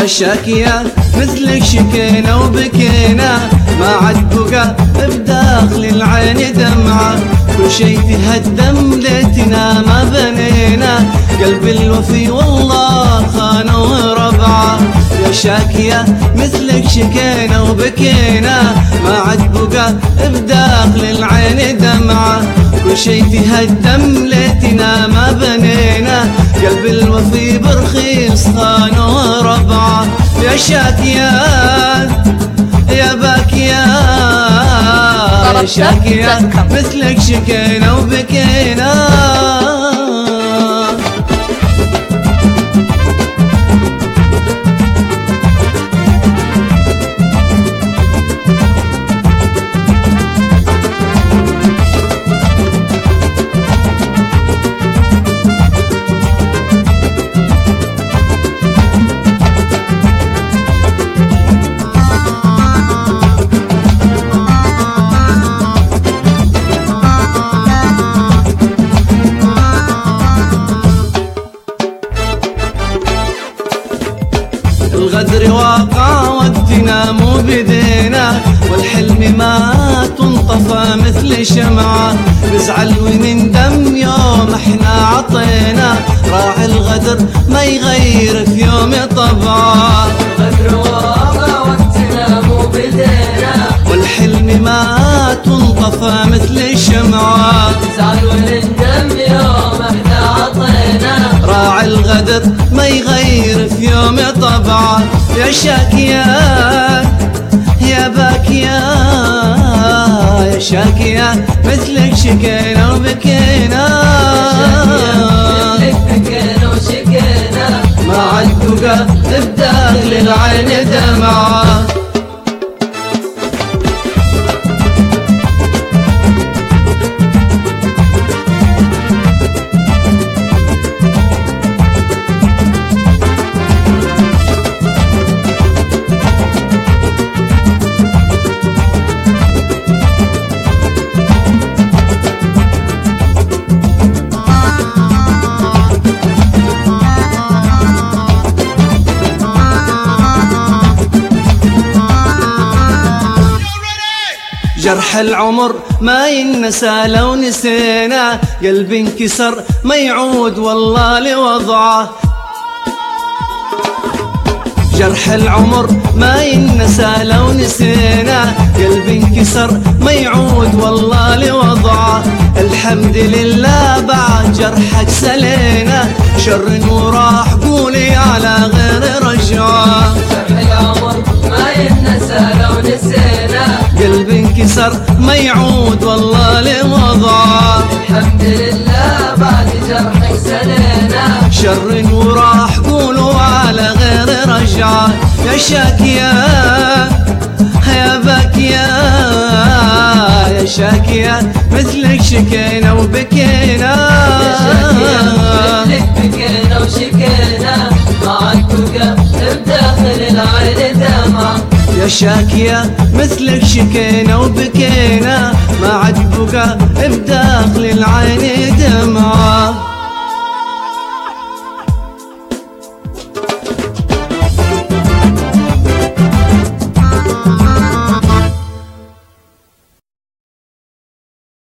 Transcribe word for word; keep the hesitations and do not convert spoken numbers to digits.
يا شاكية مثلك شكينا وبكينا، ما عد بقى بداخل العين دمعة، كل شي تهدم ليتنا ما بنينا، قلب الوفي والله خانه وربعه. يا شاكية مثلك شكينا وبكينا، ما عد بقى بداخل العين دمعة، كل شي تهدم ليتنا ما بنينا، قلب الوفي برخيص خانه وربعه. يا شاكية يا باكية يا شاكية مثلك شكينا وبكينا. الغدر واقع وقتنا مو بدينا، والحلم ما تنطفى مثل شمعة، نزعل ونندم يوم احنا عطينا، راح الغدر ما يغير في يوم طبعه. الغدر واقع وقتنا مو بدينا، والحلم ما تنطفى مثل شمعة، نزعل ونندم يوم احنا عطينا، راعي الغدر ما يغير في يوم طبعه. يا شاكية يا باكية يا شاكية مثلك شكينا وبكينا، مثلك بكينا وشكينا، ما عد بقى بداخل العين دمعة. جرح العمر ما ينسى لو نسينا، قلبي انكسر ما يعود والله لوضعه. جرح العمر ما ينسى لو نسينا، قلبي انكسر ما يعود والله لوضعه. الحمد لله بعد جرحك سلينا، شر وراح قولي على غير رجعه. جرح العمر ما ينسى لو نسينا، قلبي انكسر ما يعود والله لوضعه. الحمد لله بعد جرحك سلينا، شر وراح قولوا على غير رجعه. يا شاكية يا باكية يا شاكية مثلك شكينا وبكينا، مثلك بكينا وشكينا، ما عد بقى بداخل العين دمعة. يا شاكية مثلك شكينا وبكينا، ما عد بقى بداخل العين دمعة.